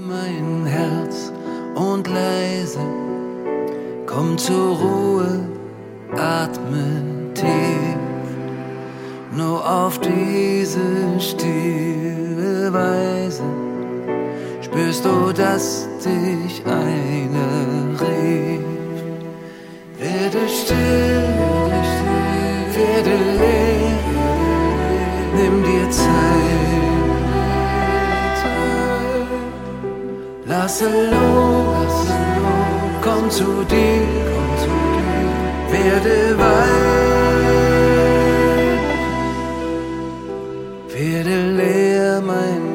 mein Herz und leise komm zur Ruhe, atme tief, nur auf diese stille Weise spürst du, dass dich einer rief. Werde still, werde leer, nimm dir Zeit, lasse los, komm zu dir, werde weit, werde leer, mein